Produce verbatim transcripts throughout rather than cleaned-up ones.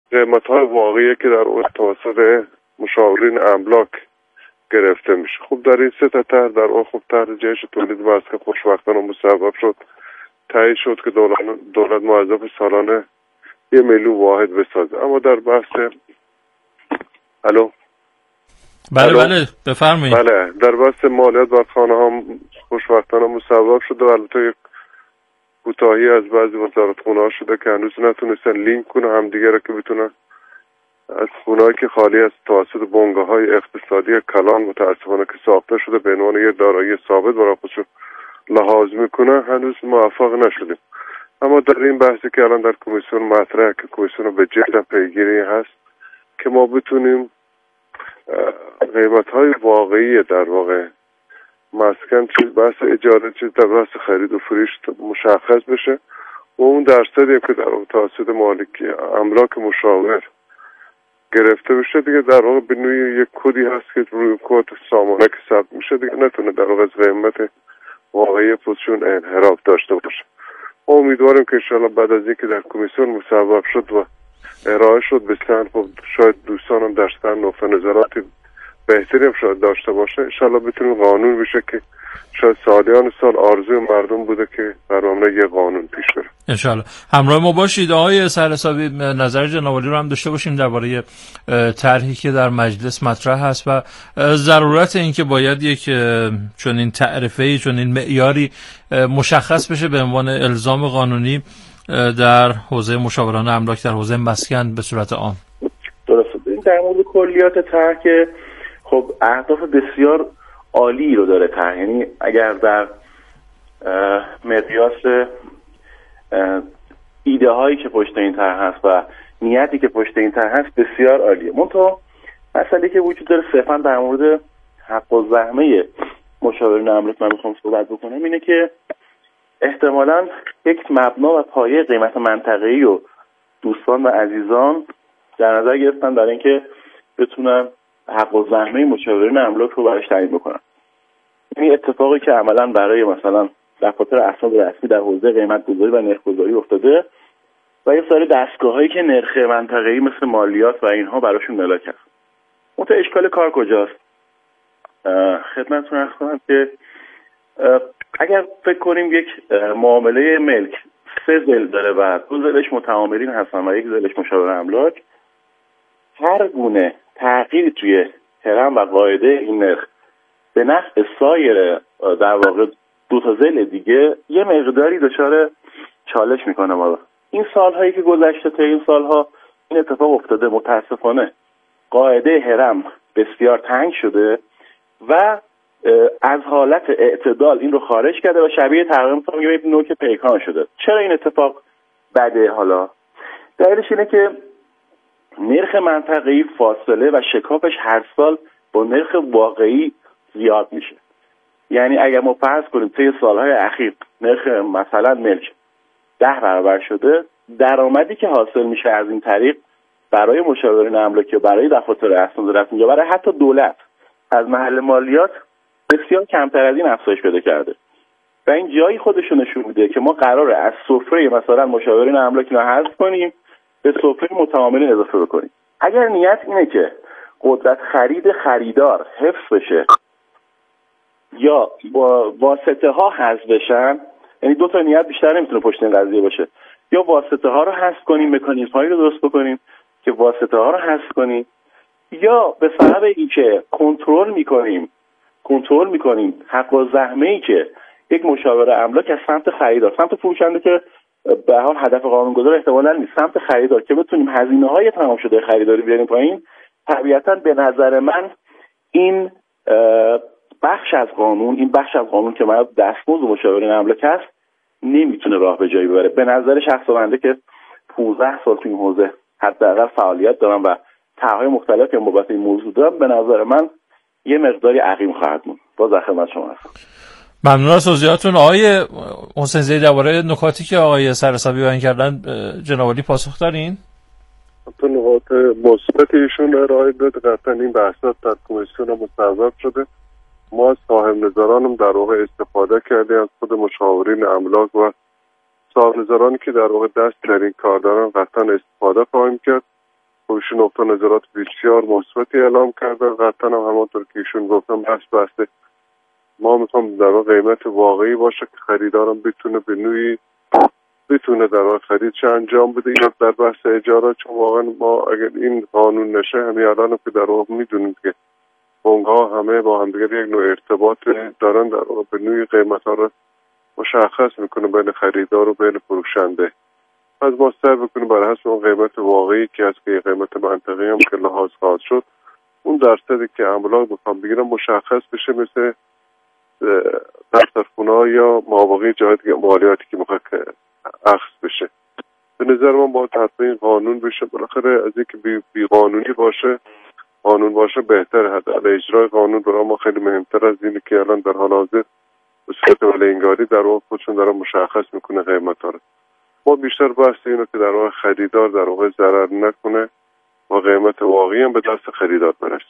قیمت‌های واقعی که در اون توسط مشاورین املاک گرفته میشه. خب در این سه تا طرح در اون خب طرح جهش تولید مسکن خوشبختانه مصوب شد، تایید شد که دولت دولت موظف سالانه یه میلیون واحد بسازه. اما در بحث الو بله بله بفرمایید. بله در بحث مالیات بر خانه ها خوشبختانه مصوب شده و البته یک کوتاهی از بعضی وزارتخونه ها شده که هنوز نتونستن لینک کنه همدیگه را که بتونن از خونه‌ای که خالی از توسط بنگاه‌های اقتصادی کلان متأسفانه که ساخته شده به عنوان یه دارایی ثابت برای خودشون لحاظ میکنه هنوز موفق نشدیم. اما در این بحثی که الان در کمیسیون مطرحه که کمیسیون به جد پیگیری هست که ما بتونیم قیمت‌های واقعی در واقع مسکن چیز بحث اجاره چیز در بحث خرید و فروش مشخص بشه و اون درصدی که در توسط مالک املاک مشاور گرفته بشه دیگه در واقع به نوعی یک کدی هست که روی کد سامانه که ثبت میشه دیگه نتونه در واقع از قیمت واقعی خودشون انحراف داشته باشه. ما امیدواریم که انشاءالله بعد از اینکه در کمیسیون مصوب شد و ارائه شد به سن خب شاید دوستانم در سن نقطه نظرات بهتری هم شاید داشته باشه انشاءالله بتونیم قانون بشه که شاید سالیان سال آرزوی مردم بوده که برنامه یه قانون پیش بره. انشاءالله همراه ما باشید. آقای سرحسابی نظر جناب عالی رو هم داشته باشیم درباره طرحی که در مجلس مطرح هست و ضرورت این که باید یک چنین تعرفه‌ای چنین معیاری مشخص بشه به عنوان الزام قانونی در حوزه مشاوران املاک در حوزه مسکن به صورت عام. درسته. این در مورد کلیات طرح که خب اهداف بسیار عالی رو داره طرح، یعنی اگر در مقیاس ایده هایی که پشت این طرح هست و نیتی که پشت این طرح هست بسیار عالیه. منتها مسئله که وجود داره صرفا در مورد حق و زحمه مشاورین املاک من میخوام صحبت بکنم اینه که احتمالاً یک مبنا و پایه قیمت منطقه‌ای و دوستان و عزیزان در نظر گرفتن برای اینکه بتونن حق و زحمه مشاورین املاک رو براش تعیین بکنن. این اتفاقی که عملاً برای مثلا دفاتر اسناد رسمی در حوزه قیمت گذاری و نرخ گذاری افتاده و یه سری دستگاه‌هایی که نرخ منطقه‌ای مثل مالیات و اینها براشون ملاک هست. اون تا اشکال کار کجاست؟ خدمتتون عرض کنم که اگر فکر کنیم یک معامله ملک سه ضلع داره و دو ضلعش متعاملین هستن و یک ضلعش مشاور املاک، هر گونه تغییری توی هرم و قاعده این نرخ به نفع سایر در واقع دو تا ضلع دیگه یه مقداری دچار چالش میکنه. ما این سالهایی که گذشته تا این سالها این اتفاق افتاده، متاسفانه قاعده هرم بسیار تنگ شده و از حالت اعتدال این رو خارج کرده و شبیه تقریبا میتونم بگم نوک پیکان شده. چرا این اتفاق بده؟ حالا دلیلش اینه که نرخ منطقه‌ای فاصله و شکافش هر سال با نرخ واقعی زیاد میشه. یعنی اگر ما فرض کنیم طی سالهای اخیر نرخ مثلا ملک ده برابر شده، درآمدی که حاصل میشه از این طریق برای مشاورین املاک، برای دفاتر اسناد رسمی یا برای حتی دولت از محل مالیات بسیار کمتر از این افزایش پیدا کرده و این جایی خودشو نشون میده که ما قراره از سفره مثلا مشاورین املاک رو حذف کنیم به سفره متعاملین اضافه بکنیم. اگر نیت اینه که قدرت خرید خریدار حفظ بشه یا با واسطه ها حذف بشن، یعنی دو تا نیت بیشتر نمیتونه پشت این قضیه باشه، یا واسطه ها رو حذف کنیم، مکانیزم هایی رو درست بکنیم که واسطه ها رو حذف کنیم، یا به سبب اینکه کنترل میکنیم کنترل میکنیم حق و زحمه‌ای که یک مشاور املاک از سمت خریدار، سمت فروشنده که به هر حال هدف قانونگذار احتمالاً نیست، سمت خریدار، که بتونیم هزینه‌های تمام شده خریداری بیاریم پایین. طبیعتاً به نظر من این بخش از قانون این بخش از قانون که مربوط به دستمزد مشاورین املاک است نمیتونه راه به جایی ببره. به نظر شخص بنده که پانزده سال تو این حوزه حداقل فعالیت دارم و طرح‌های مختلفی هم بابت این موضوع دارم، به نظر من یه مقداری عقیم خواهد موند. باز در خدمت شما هستم. ممنون از توضیحاتون. آقای حسین زیدی درباره نکاتی که آقای سرحسابی بیان کردن جناب عالی پاسخ دارین؟ تو نقاط مثبت ایشون ارائه داد. قطعا این بحثات در کمیسیون مصوب شده. ما صاحب نظرانم در واقع استفاده کردیم از خود مشاورین املاک و صاحب نظرانی که در واقع دست در این کار دارن قطعا استفاده خواهیم کرد خودشون نقطه نظرات بسیار مثبتی اعلام کردن. قطعا هم همانطور که ایشون گفتم بس بسته ما میخوام در واقع قیمت واقعی باشه که خریدارم بتونه به نوعی بتونه در واقع خریدش انجام بده. یا در بحث اجاره، چون واقعا ما اگر این قانون نشه همین الان که در واقع میدونیم که بانک‌ها همه با هم دیگه یک نوع ارتباط دارن، در واقع به نوعی قیمت‌ها رو مشخص میکنه بین خریدار و بین فروشنده. از ما سعی بکنیم بر حسب اون قیمت واقعی که از که قیمت منطقی هم که لحاظ خواهد شد اون درصدی که املاک بخوام بگیرم مشخص بشه، مثل دفترخونه‌ها یا مابقی جای دیگه مالیاتی که میخواد اخذ بشه. به نظر من باید حتما این قانون بشه. بالاخره از اینکه بی, بی قانونی باشه قانون باشه بهتره. حداقل اجرای قانون برای ما خیلی مهمتر از اینه که الان در حال حاضر به صورت ولینگاری در واقع خودشون داره مشخص میکنه قیمت‌ها رو. ما بیشتر بحث اینو که در واقع خریدار در واقع ضرر نکنه و قیمت واقعی هم به دست خریدار برسه.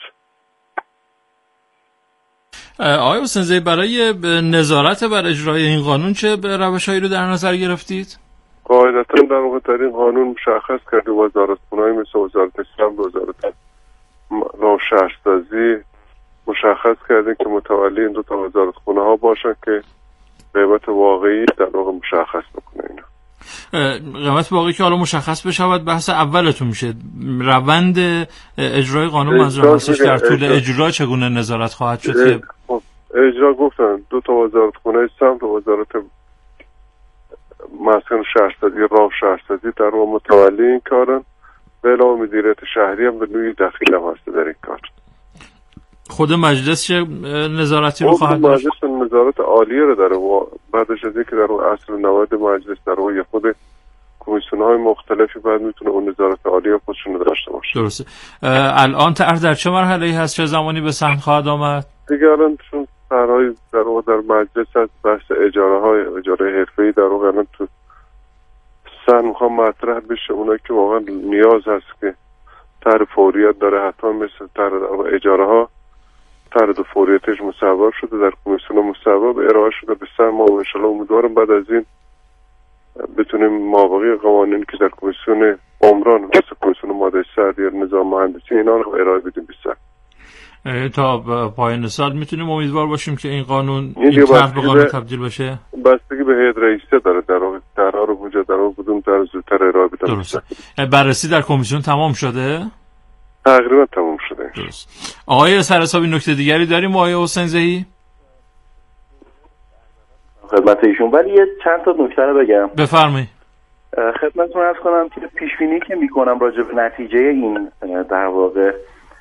آقای حسین‌زئی، برای نظارت بر اجرای این قانون چه روش‌هایی رو در نظر گرفتید؟ قاعدتاً در واقع در این قانون مشخص کرده وزارتخونه‌های مثل وزارت سمت، وزارت راه شهرسازی مشخص کردیم که متولی این دو تا وزارتخونه ها باشن که قیمت واقعی در واقع مشخص بکنه. اینا قیمت واقعی که حالا مشخص بشود بحث اولتون میشه. روند اجرای قانون منظورم هستش در طول اجرا چگونه نظارت خواهد شد؟ که اجرا گفتن دو تا وزارتخونه سمت و وزارت مسکن شهرسازی راه شهرسازی در واقع متولی این کارن. به علاوه مدیریت شهری هم به نوعی دخیل هم هست در این کار. خود مجلس چه نظارتی رو خواهد داشت؟ مجلس نظارت عالیه رو داره و بعدش از اینکه در اصل نود مجلس در روی خود کمیسیون‌های مختلفی بعد میتونه اون نظارت عالیه خودشون رو داشته باشه. درسته. الان طرح در چه مرحله‌ای هست؟ چه زمانی به صحن خواهد آمد؟ دیگه الان چون طرح‌های در واقع در مجلس از بحث اجاره‌های اجاره حرفه‌ای در واقع الان تو سن میخوام مطرح بشه. اونایی که واقعا نیاز هست که طرح فوریت داره حتما مثل طرح اجاره ها طرح دو فوریتش مصوب شده در کمیسیون مصوب ارائه شده به سن. ما ان شاء الله امیدوارم بعد از این بتونیم مابقی قوانین که در کمیسیون عمران مثل کمیسیون ماده سرد یا نظام مهندسی اینا رو ارائه بدیم به سن. تا پایان سال میتونیم امیدوار باشیم که این قانون این طرح به قانون تبدیل بشه. بستگی به هیئت رئیسه داره در واقع طرح رو وجود در واقع کدوم طرح زودتر ارائه بدن. درسته. بررسی در کمیسیون تمام شده؟ تقریبا تمام شده. درست. آقای سرحسابی نکته دیگری داریم آقای حسین‌زئی؟ خدمت ایشون ولی یه چند تا نکته رو بگم. بفرمایید. خدمتتون عرض کنم که پیش بینی که میکنم راجع به نتیجه این در واقع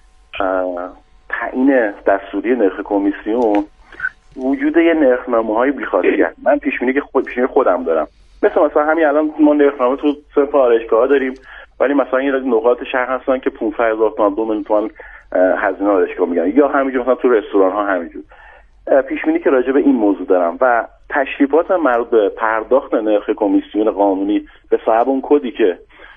تعیین دستوری نرخ کمیسیون وجود یه نرخنامه‌های بی‌خاصیت. من پیش بینی که خود پیش بینی خودم دارم. مثلا مثلا همین الان ما نرخنامه تو صرف آرایشگاه داریم ولی مثلا این نقاط شهر هستن که پانصد هزار تومان دو میلیون تومان هزینه آرایشگاه میگن یا همینجور مثلا تو رستوران ها همینجور. پیش بینی که راجع به این موضوع دارم و تشریفات مربوط به پرداخت نرخ کمیسیون قانونی به صاحب اون کدی که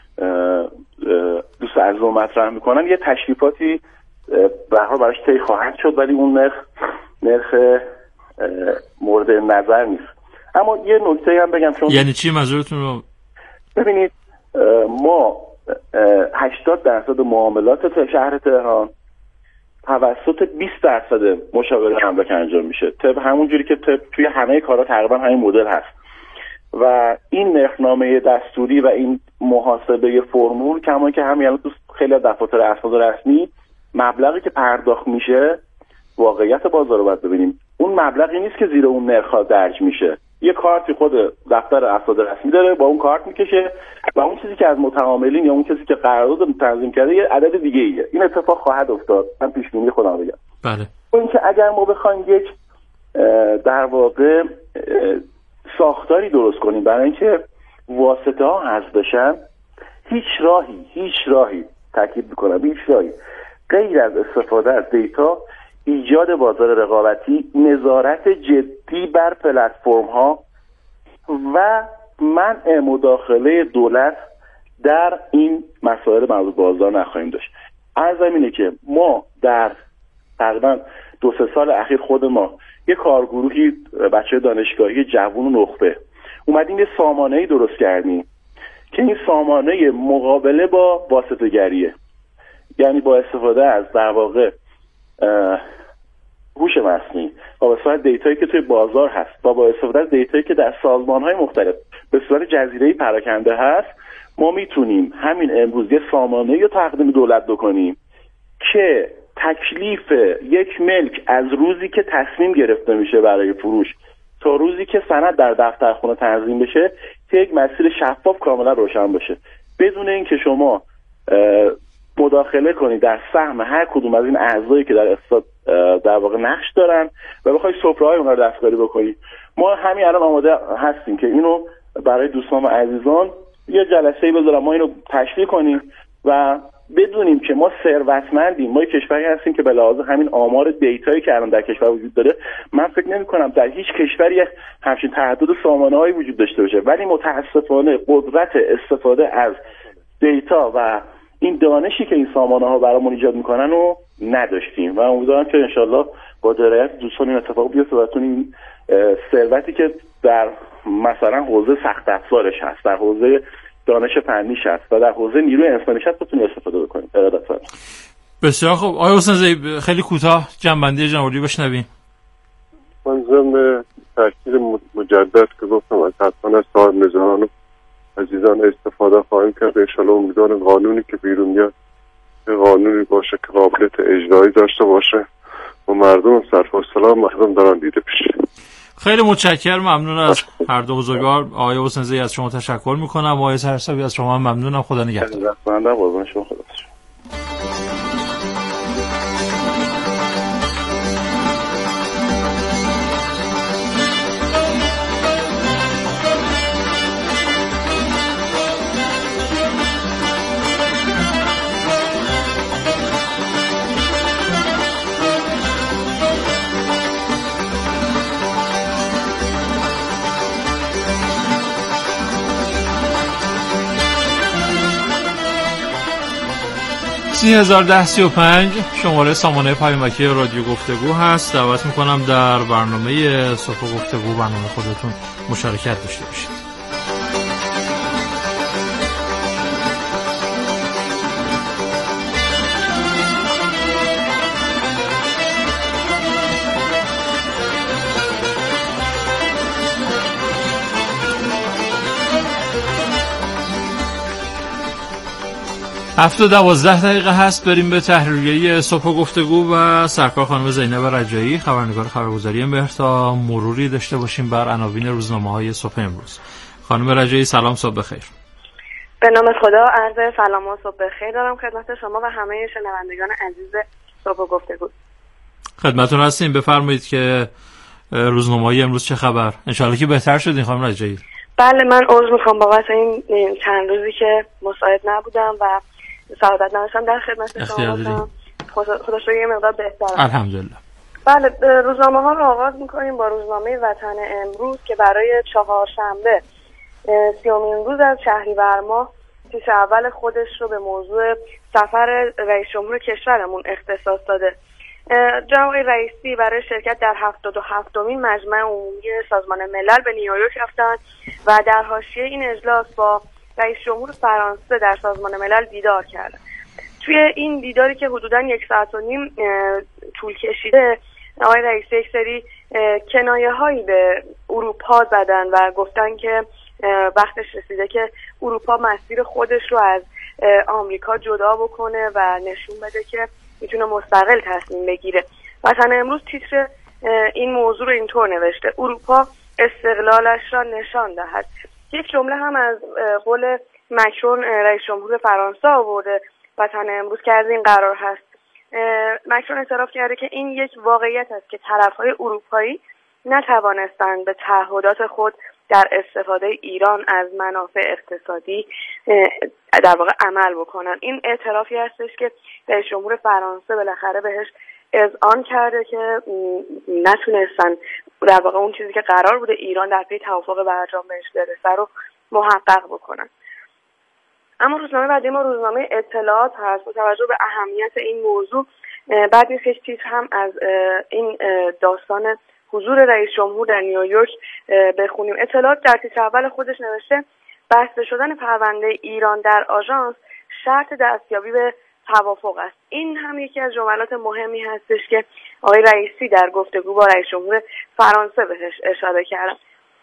دوست عزیزم مطرح میکنن یه تشریفاتی به هر حال براش طی خواهد شد ولی اون نرخ نرخ مورد نظر نیست. اما یه نکته هم بگم چون یعنی چی منظورتون رو؟ ببینید ما هشتاد درصد معاملات شهر تهران توسط بیست درصد مشاور املاک انجام میشه. طب همون جوری که طب توی همه کارا تقریبا همین مدل هست و این نرخنامه دستوری و این محاسبه فرمول کما که همین الان تو خیلی از دفاتر اسناد رسمی مبلغی که پرداخت میشه واقعیت بازار رو باید ببینیم. اون مبلغی نیست که زیر اون نرخ درج میشه. یه کارتی خود دفتر اسناد رسمی داره با اون کارت میکشه و اون چیزی که از متعاملین یا اون کسی که قرارداد تنظیم کرده یه عدد دیگه ایه. این اتفاق خواهد افتاد. من پیش بینی خودم بگم. بله. اون که اگر ما بخوایم یک در واقع ساختاری درست کنیم برای اینکه واسطه ها حذف بشن، هیچ راهی هیچ راهی تاکید میکنم هیچ راهی غیر از استفاده از دیتا، ایجاد بازار رقابتی، نظارت جدی بر پلتفرم ها و منع مداخله دولت در این مسائل مربوط به بازار نخواهیم داشت. عرضم اینه که ما در تقریبا دو سه سال اخیر خود ما یه کارگروهی بچه دانشگاهی جوون و نخبه اومدیم یه سامانه‌ای درست کردیم که این سامانه مقابله با واسطه‌گریه. یعنی با استفاده از در واقع هوش مصنوعی و با استفاده از دیتایی که توی بازار هست و با استفاده از دیتایی که در سازمان‌های مختلف به صورت جزیره‌ای پراکنده هست، ما میتونیم همین امروز یه سامانه‌ای رو تقدیم دولت بکنیم که تکلیف یک ملک از روزی که تصمیم گرفته میشه برای فروش تا روزی که سند در دفتر خونه تنظیم بشه که یک مسیر شفاف کاملا روشن باشه، بدون اینکه شما مداخله کنید در سهم هر کدوم از این اعضایی که در اقتصاد در واقع نقش دارن و بخوای سفره‌های اونها رو دستکاری بکنید. ما همین الان آماده هستیم که اینو برای دوستان و عزیزان یه جلسه‌ای بذارم، ما اینو تشریح کنیم و بدونیم که ما ثروتمندیم. ما یک کشوری هستیم که به لحاظ همین آمار دیتایی که الان در کشور وجود داره، من فکر نمی‌کنم در هیچ کشوری همچین تعدد سامانه‌هایی وجود داشته باشه، ولی متأسفانه قدرت استفاده از دیتا و این دانشی که این سامانه‌ها برامون ایجاد میکنن رو نداشتیم و امیدوارم که انشالله با درایت دوستان این اتفاق بیفته و بتونیم ثروتی که در مثلا حوزه سخت افزارش هست، در حوزه دانش فنیش هست و در حوزه نیروی انسانیش هست بتونیم استفاده بکنیم. ارادت فرمایید. بسیار خوب. آقای حسین زئی خیلی کوتاه جنبندی جناب عالی بشنویم. من ضمن تاکید مجدد که گفتم از حتما از صاحب نظران عزیزان استفاده خواهیم کرد. انشالله امیدوارم قانونی که بیرون میاد قانونی باشه که قابلیت اجرایی داشته باشه و مردم صرف السلام مردم دارن دیده بشه. خیلی متشکرم، ممنون از هر دو بزرگوار. آقای حسین زئی از شما تشکر میکنم، آقای سرسابی از شما ممنونم. خدا نگهدار. من در قربان شما. خدا سی هزار ده سی و پنج شماره سامانه پیامکی رادیو گفتگو هست. دعوت میکنم در برنامه صبح گفتگو برنامه خودتون مشارکت داشته باشید. هفت و دوازده دقیقه هست. بریم به تحریریه صبح گفتگو و سرکار خانم زینب رجایی، خبرنگار خبرگزاری مهر، تا مروری داشته باشیم بر عناوین روزنامه‌های صبح امروز. خانم رجایی سلام، صبح بخیر. به نام خدا عرض سلام و صبح بخیر دارم خدمت شما و همه شنوندگان عزیز صبح گفتگو. خدمتتون هستیم، بفرمایید که روزنامه‌های امروز چه خبر؟ ان شاءالله که بهتر شدین خانم رجایی. بله، من عذر میخوام بابت این چند روزی که مساعد نبودم و سعادت نداشتم در خدمت شما باشم. خدا شکر یه مقدار بهترم الحمدلله. بله، روزنامه ها رو آغاز میکنیم با روزنامه وطن امروز که برای چهارشنبه سیومین روز از شهریور ماه تیتر اول خودش رو به موضوع سفر رئیس جمهور کشورمون اختصاص داده. جناب رئیسی برای شرکت در هفتاد و هفتمین مجمع عمومی سازمان ملل به نیویورک رفتند و در حاشیه این اجلاس با رئیس جمهور فرانسه در سازمان ملل دیدار کردند. توی این دیداری که حدوداً یک ساعت و نیم طول کشیده، آقای رئیسی یک سری کنایه هایی به اروپا زدن و گفتن که وقتش رسیده که اروپا مسیر خودش رو از آمریکا جدا بکنه و نشون بده که میتونه مستقل تصمیم بگیره. وطن امروز تیتر این موضوع رو اینطور نوشته: اروپا استقلالش را نشان دهد. یک جمله هم از قول مکرون رئیس جمهور فرانسه آورده وطن امروز که از این قرار هست. مکرون اعتراف کرده که این یک واقعیت است که طرفهای اروپایی نتوانستند به تعهدات خود در استفاده ایران از منافع اقتصادی در واقع عمل بکنن. این اعترافی هستش که رئیس جمهور فرانسه بالاخره بهش اذعان کرده که نتونستن در واقع اون چیزی که قرار بوده ایران در پی توافق برجام بهش برسه رو محقق بکنن. اما روزنامه بعدی ما روزنامه اطلاعات هست. با توجه به اهمیت این موضوع بعد نیست که تیتر هم از این داستان حضور رئیس جمهور در نیویورک بخونیم. اطلاعات در تیتر اول خودش نوشته: بسته شدن پرونده ایران در آژانس شرط دستیابی به توافق است. این هم یکی از جملات مهمی هستش که آقای رئیسی در گفتگو با رئیس جمهور فرانسه بهش اشاره کردن.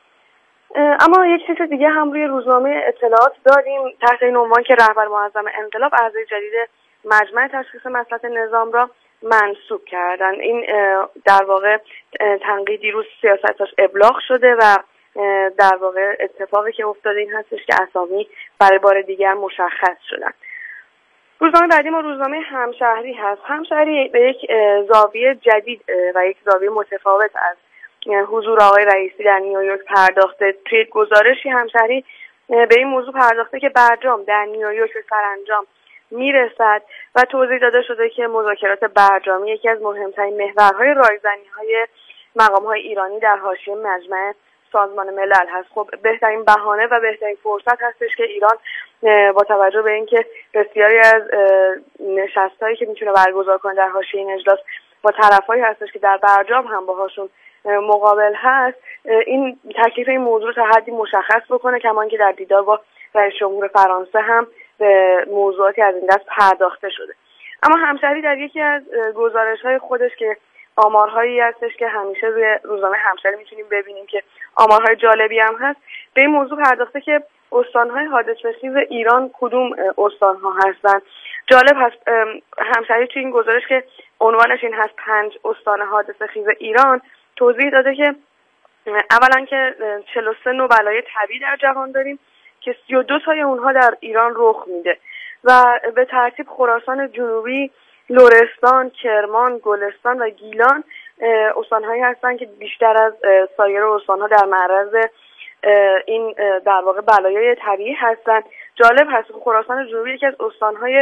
اما یک چیز دیگه هم روی روزنامه اطلاعات داریم تحت این عنوان که رهبر معظم انقلاب اعضای جدید مجمع تشخیص مصلحت نظام را منصوب کردن. این در واقع تنقیدی رو سیاستاش ابلاغ شده و در واقع اتفاقی که افتاده این هستش که اسامی برای بار دیگر مشخص شدن. روزنامه بعدی ما روزنامه همشهری هست. همشهری به یک زاویه جدید و یک زاویه متفاوت از حضور آقای رئیسی در نیویورک پرداخته. توی گزارشی همشهری به این موضوع پرداخته که برجام در نیویورک به سرانجام میرسد و توضیح داده شده که مذاکرات برجامی یکی از مهمترین محورهای رایزنی‌های مقام‌های ایرانی در حاشیه مجمع سازمان ملل هست. خب بهترین بهانه و بهترین فرصت هستش که ایران با توجه به اینکه بسیاری از نشستایی که میتونه برگزار کنه در حاشیه این اجلاس با طرفایی هستش که در برجام هم باهاشون مقابل هست، این تکلیف این موضوع تا حدی مشخص بکنه، کما اینکه در دیدار با رئیس جمهور فرانسه هم به موضوعاتی از این دست پرداخته شده. اما همشهری در یکی از گزارش‌های خودش که آمارهایی هستش که همیشه روی روزنامه همشهری میتونیم ببینیم که آمارهای جالبی هم هست، به این موضوع پرداخته که استانهای حادثه‌خیز ایران کدوم استانها هستن. جالب هست همشهری توی این گزارش که عنوانش این هست پنج استان حادثه‌خیز ایران توضیح داده که اولا که چهل و سه نوع بلای طبیعی در جهان داریم که سی و دو تای اونها در ایران رخ میده و به ترتیب خراسان جنوبی، لرستان، کرمان، گلستان و گیلان استانهایی هستن که بیشتر از سایر استانها در معرض این در واقع بلایای طبیعی هستن. جالب هست خراسان جنوبی یکی از استانهای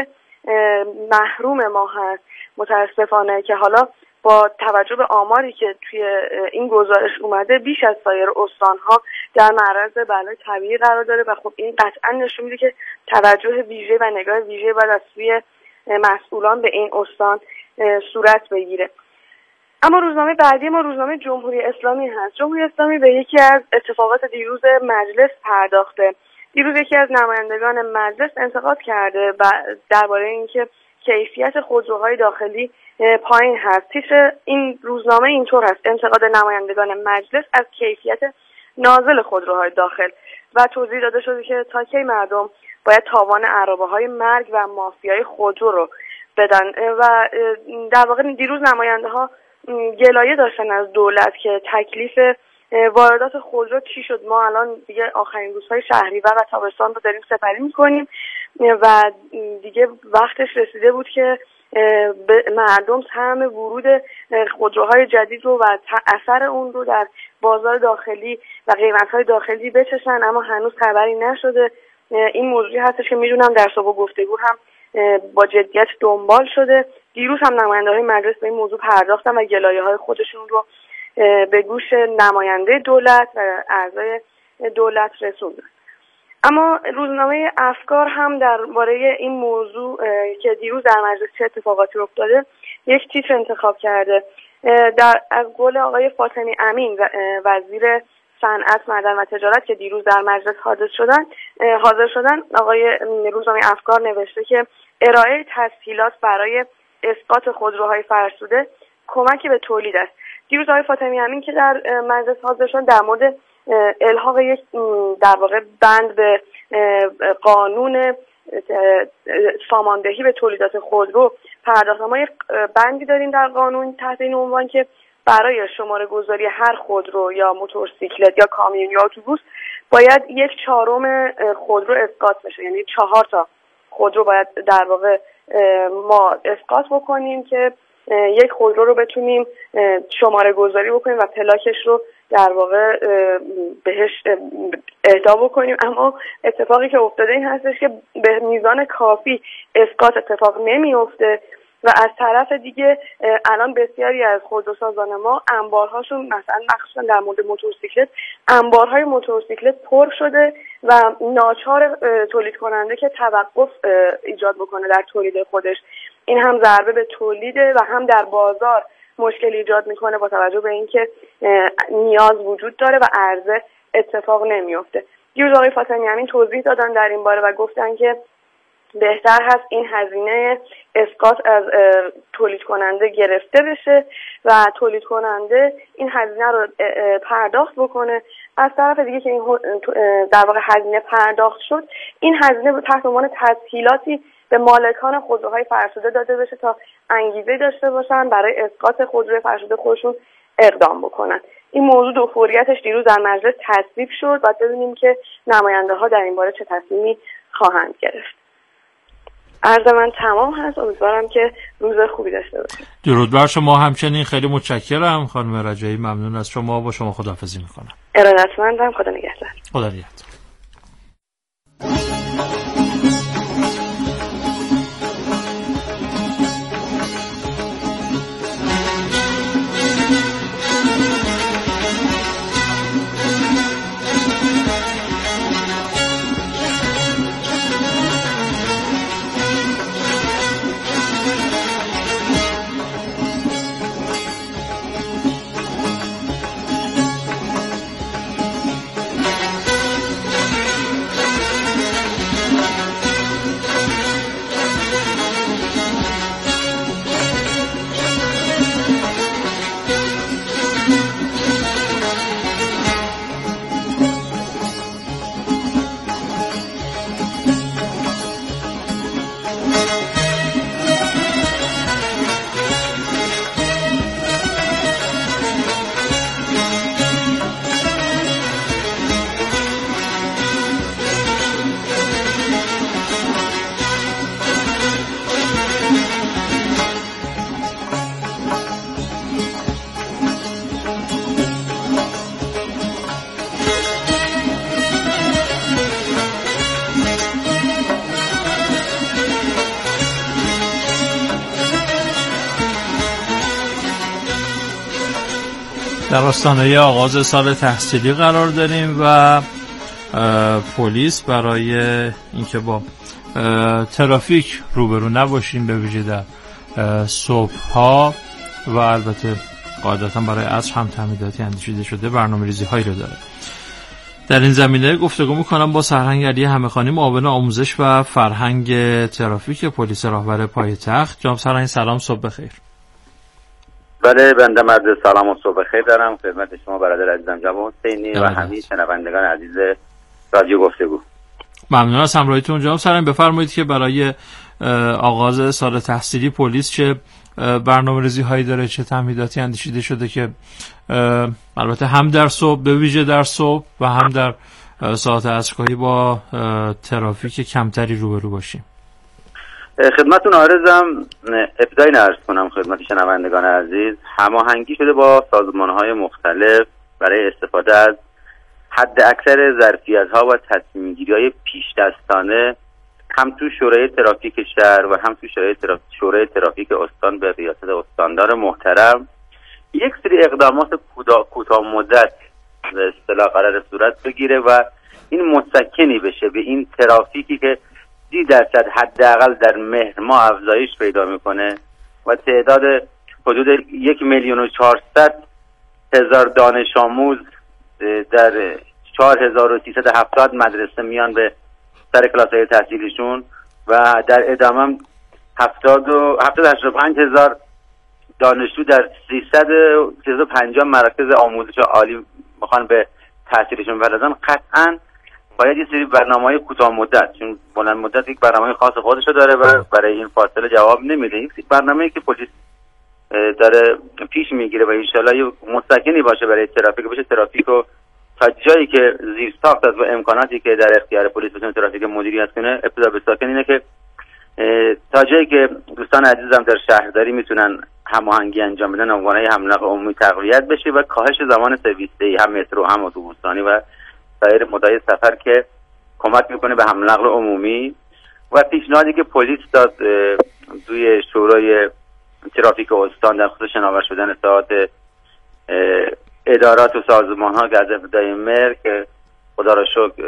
محروم ما هست متاسفانه، که حالا با توجه به آماری که توی این گزارش اومده بیش از سایر استانها در معرض بلای طبیعی قرار داره و خب این قطعا نشون میده که توجه ویژه و نگاه ویژه باید از سوی مسئولان به این استان صورت بگیره. اما روزنامه بعدی ما روزنامه جمهوری اسلامی هست. جمهوری اسلامی به یکی از اتفاقات دیروز مجلس پرداخته. دیروز یکی از نمایندگان مجلس انتقاد کرده و درباره اینکه کیفیت خودروهای داخلی پایین هست. تیتر این روزنامه اینطور هست: انتقاد نمایندگان مجلس از کیفیت نازل خودروهای داخل، و توضیح داده شده که تا کی مردم باید تاوان عرابه‌های مرگ و مافیای خودرو رو بدن. و در واقع دیروز نماینده ها گلایه داشتن از دولت که تکلیف واردات خودرو چی شد. ما الان دیگه آخرین روزهای شهریور و تابستان رو داریم سپری می‌کنیم و دیگه وقتش رسیده بود که مردم طعم ورود خودروهای جدید رو و اثر اون رو در بازار داخلی و قیمت‌های داخلی بچشن، اما هنوز خبری نشده. این موضوعی هستش که میدونم در صبح گفتگو هم با جدیت دنبال شده. دیروز هم نماینده‌های مجلس به این موضوع پرداختن و گلایه‌های خودشون رو به گوش نماینده دولت و اعضای دولت رسوندن. اما روزنامه افکار هم درباره این موضوع که دیروز در مجلس چه اتفاقاتی افتاده یک تیتر انتخاب کرده. در از قول آقای فاطمی امین وزیر صنعت، معدن و تجارت که دیروز در مجلس حاضر شدن حاضر شدن آقای روزنامه افکار نوشته که ارائه تسهیلات برای اسقاط خودروهای فرسوده کمکی به تولید است. دیروز آقای فاطمی امین که در مجلس حاضر شدن در مورد الحاق یک در واقع بند به قانون ساماندهی به تولیدات خودرو پرداخت. ما یک بندی داریم در قانون تحت این عنوان که برای شماره گذاری هر خودرو یا موتورسیکلت یا کامیون یا اتوبوس باید یک چهارم خودرو اسقاط بشه، یعنی چهار تا خودرو باید در واقع ما اسقاط بکنیم که یک خودرو رو بتونیم شماره گذاری بکنیم و پلاکش رو در واقع بهش اهدا بکنیم. اما اتفاقی که افتاده این هستش که به میزان کافی اسقاط اتفاق نمیفته و از طرف دیگه الان بسیاری از خودروسازان ما انبارهاشون مثلا مخصوصا در مورد موتورسیکلت انبارهای موتورسیکلت پر شده و ناچار تولید کننده که توقف ایجاد بکنه در تولید خودش. این هم ضربه به تولیده و هم در بازار مشکل ایجاد میکنه با توجه به اینکه نیاز وجود داره و عرضه اتفاق نمیفته. دیروز آقای فاطمی امین توضیح دادن در این باره و گفتن که بهتر هست این هزینه اسقاط از تولید کننده گرفته بشه و تولید کننده این هزینه رو پرداخت بکنه. از طرف دیگه که این در واقع هزینه پرداخت شد، این هزینه تحت عنوان تسهیلاتی به مالکان خودروهای فرسوده داده بشه تا انگیزه داشته باشن برای اسقاط خودروی فرسوده خودشون اقدام بکنن. این موضوع دو فوریتش دیروز در مجلس تصویب شد و ببینیم که نماینده ها در این باره چه تصمیمی خواهند گرفت. عرض من تمام هست. امیدوارم که روز خوبی داشته باشید. درود بر شما. همچنین خیلی متشکرم خانم رجایی. ممنون از شما. با شما خداحافظی میکنم. ارادتمندم. خدا نگهدار. خدا نگهدار. در آستانه آغاز سال تحصیلی قرار داریم و پلیس برای اینکه با ترافیک روبرو نباشیم، به ویژه در صبح‌ها و البته قاعدتا برای عصر هم تعمیداتی اندیشیده شده، برنامه‌ریزی هایی رو داره. در این زمینه گفتگو می‌کنم با سرهنگ علی همخانی، معاون آموزش و فرهنگ ترافیک پلیس راهور پایتخت. جناب سرهنگ سلام، صبح بخیر. بله، بنده مرد سلام و صبح خیر دارم خدمت شما برادر عزیزم جناب حسینی و همه شنوندگان عزیز رادیو گفتگو. ممنون از همراهیتون. جناب سرهنگ بفرمایید که برای آغاز سال تحصیلی پلیس چه برنامه‌ریزی هایی داره، چه تمهیداتی اندیشیده شده که البته هم در صبح، به ویژه در صبح و هم در ساعت عصرگاهی با ترافیک کمتری روبرو باشیم. خدمتتون عرضم ابتدایی عرض کنم خدمت شنوندگان عزیز، هماهنگی شده با سازمان‌های مختلف برای استفاده از حد اکثر ظرفیت‌ها و تصمیم‌گیری‌های پیش‌دستانه هم تو شورای ترافیک شهر و هم تو شورای ترافیک شورای ترافیک استان به ریاست استاندار محترم یک سری اقدامات کوتاه مدت به اصطلاح قرار صورت بگیره و این مسکنی بشه به این ترافیکی که سی درصد حداقل در مهر ماه افزایش پیدا میکنه و تعداد حدود یک میلیون و چهارصد هزار دانش آموز در چهار هزار و سیصد و هفتاد مدرسه میان به سر کلاس‌های تحصیلیشون و در ادامه هفتاد و هشتاد و پنج هزار دانشجو در سیصد و پنجاه مراکز آموزش عالی میخوان به تحصیلشون بپردازن. قطعاً باید یه سری برنامه‌های کوتاه مدت، چون بلند مدت یک برنامه خاص خودشو داره و برای این فاصله جواب نمیده. یک برنامه‌ای که پلیس داره پیش میگیره و ان شاءالله یه مسکنی باشه برای ترافیک، بشه ترافیکو تا جایی که زیر ساخت است و امکاناتی که در اختیار پلیس بتونه ترافیک مدیریت کنه ابتدا به ساکن اینه که تا جایی که دوستان عزیزم در شهرداری میتونن هماهنگی انجام بدن، عنوانای حمل نقل عمومی تقویت بشه و کاهش زمان سرویس دهی هم مترو هم اتوبوسرانی و سایر مدای سفر که کمک میکنه به حمل نقل عمومی. و پیشنهادی که پلیس داد توی شورای ترافیک استان در خصوص شناور شدن ساعات ادارات و سازمان ها که از ابتدای مهر که خدا را شکر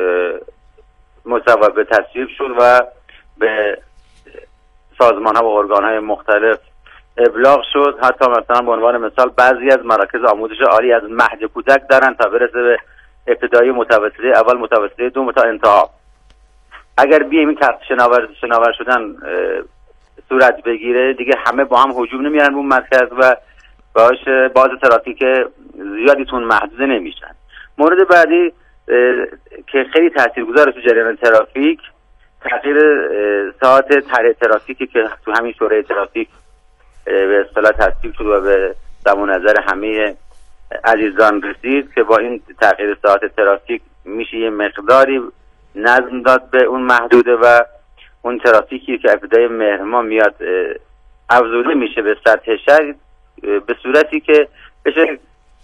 مصوب به تصویب شد و به سازمان ها و ارگان های مختلف ابلاغ شد. حتی مثلا به عنوان مثال بعضی از مراکز آموزش عالی از مهد کودک دارن تا برسه به ابتدایی متوسطه اول، متوسطه دوم تا انتها. اگر بیایم این تخت شناور شناور شدن صورت بگیره دیگه همه با هم هجوم نمیارن اون مرکز و باش باز ترافیک زیادی تون محدود نمیشن. مورد بعدی که خیلی تاثیرگذاره تو جریان ترافیک تغییر ساعت ترافیکی که تو همین شورای ترافیک به اصطلاح تصویب شد و به زمان نظر همه عزیزان رسید که با این تغییر ساعت ترافیک میشه یه مقداری نظم داد به اون محدوده و اون ترافیکی که ابتدای مهر ماه میاد افزوده میشه به سطح شهر به صورتی که بشه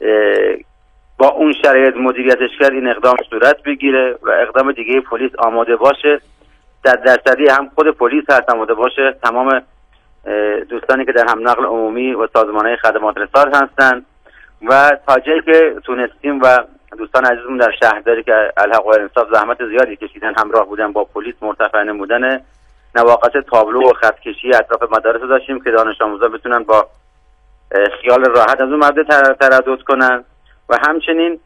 با اون شرایط مدیریتش کرد این اقدام صورت بگیره و اقدام دیگه پلیس آماده باشه. در درصدی هم خود پلیس هست آماده باشه، تمام دوستانی که در هم نقل عمومی و سازمان‌های خدمات رسان هستن و تا جایی که تونستیم و دوستان عزیزمون در شهرداری که الحق و انصاف زحمت زیادی کشیدن همراه بودن با پلیس مرتفع نمودن نواقص تابلو و خطکشی اطراف مدارس داشتیم که دانش آموزان بتونن با خیال راحت از اون مبدا تردد کنن و همچنین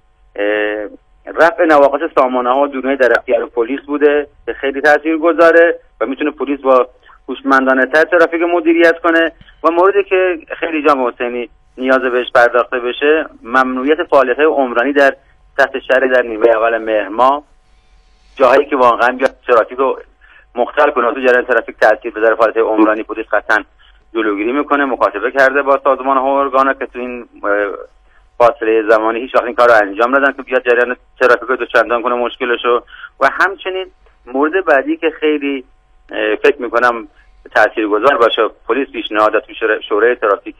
رفع نواقص سامانه ها و دورهای در اختیار پلیس بوده که خیلی تاثیرگذاره و میتونه پلیس با هوشمندانه تر ترافیک مدیریت کنه. و موردی که خیلی جناب حسینی نیاز بهش پرداخته بشه ممنوعیت فعالیت‌های عمرانی در سطح شهر در نیمه اول مهر ماه، جاهایی که واقعا بیاد ترافیک رو مختل کنه تو جریان ترافیک تاثیر بذاره فعالیت‌های عمرانی پلیس قطعاً جلوگیری میکنه. مکاتبه کرده با سازمان‌ها و ارگانا که تو این فاصله زمانی هیچ وقت این کار رو انجام ندادن که بیاد جریان ترافیک رو دوچندان کنه مشکلشو. و همچنین مورد بعدی که خیلی فکر میکنم تاثیرگذار باشه پلیس پیشنهاد داد تو شورای ترافیک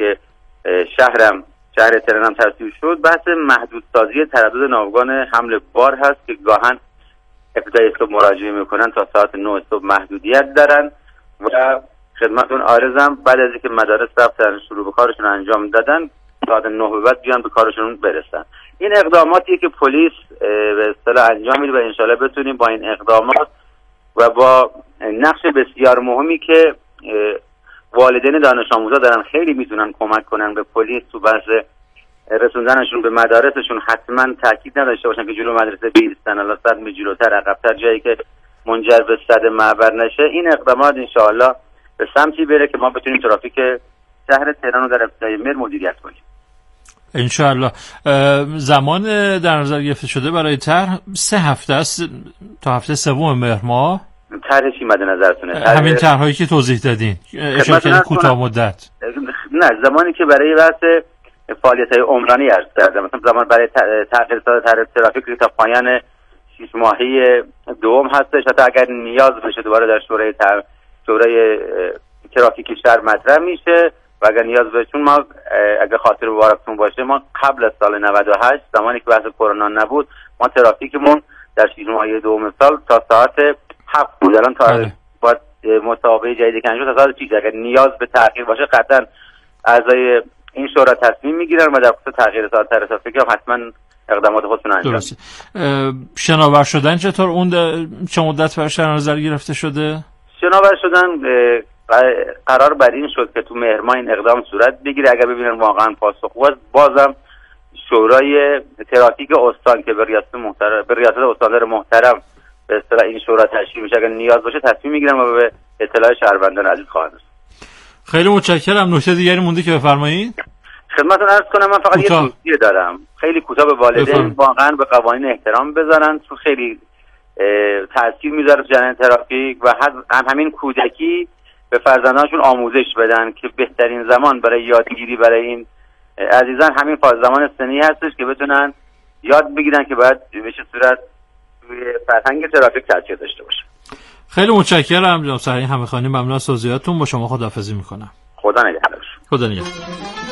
شهرم شهر تهران هم تصویب شد بحث محدودسازی تردد ناوگان حمل بار هست که گاهن ابتدای صبح مراجعه میکنن تا ساعت نه صبح محدودیت دارن و خدمتون عارضم بعد از اینکه مدارس رفتن شروع به کارشون انجام دادن ساعت نه به بعد بیان به کارشون برسن. این اقداماتیه که پلیس به اصطلاح انجام میده و انشالله بتونیم با این اقدامات و با نقش بسیار مهمی که والدین دانش آموزا دارن خیلی میتونن کمک کنن به پلیس تو بحث رسوندنشون به مدارسشون حتما تاکید نداشته باشن که جلو مدرسه بیستن الا صد می جلوتر عقب‌تر جایی که منجر به صد معبر نشه. این اقدامات انشاءالله به سمتی بره که ما بتونیم ترافیک شهر تهران رو در ابتدای مهر مدیریت کنیم انشاءالله. زمان در نظر گرفته شده برای طرح سه هفته است تا هفته سوم مهر ماه. طرح چی مد نظرتونه؟ همین طرحایی که توضیح دادین اشاره کردین کوتاه مدت. نه زمانی که برای بحث فعالیت‌های عمرانی عرض کردم مثلا زمان برای تغییر ساعت ترافیک تا پایان شش ماهه دوم هستش حتی اگر نیاز بشه دوباره در شورای تر... شورای ترافیک شهر مطرح میشه و اگر نیاز بشه چون ما اگر خاطر مبارکتون باشه ما قبل از سال نود و هشت زمانی که بحث کرونا نبود ما ترافیکمون در شش ماهه دوم سال تا ساعت هفت بود. الان تا با مسابقه جدیدی که انجام تا ساعت شش اگر نیاز به تغییر باشه قطعا اعضای این شورا تصمیم میگیرن و در خصوص تغییر ساعت ترافیک هم حتما اقدامات خودشون انجام میدن. شناور شدن چطور اون چه مدت برش در نظر گرفته شده؟ شناور شدن قرار بر این شد که تو مهر ماه این اقدام صورت بگیره اگر ببینن واقعا پاسخگو است بازم شورای ترافیک استان که به ریاست محترم به ریاست استاندار محترم به اصطلاح این شورا تشکیل میشه اگر نیاز باشه تصمیم میگیرن و به اطلاع شهروندان عزیز خواهند رسید. خیلی متشکرم. نکته دیگری مونده که بفرمایید؟ خدمتتون عرض کنم من فقط کوتا. یه توصیه دارم خیلی کوتاه به والدین واقعا به قوانین احترام بذارن چون خیلی تاثیر میذاره تو جریان ترافیک و هم همین کودکی به فرزندانشون آموزش بدن که بهترین زمان برای یادگیری برای این عزیزان همین فاز زمان سنی هستش که بتونن یاد بگیرن که باید به چه صورت توی فرهنگ ترافیک تاثیر داشته باشه. خیلی متشکرم جناب سحری همخوانی. ممنون از توضیحاتتون. با شما خداحافظی میکنم. خدا نگهدار. خدا نگهدار.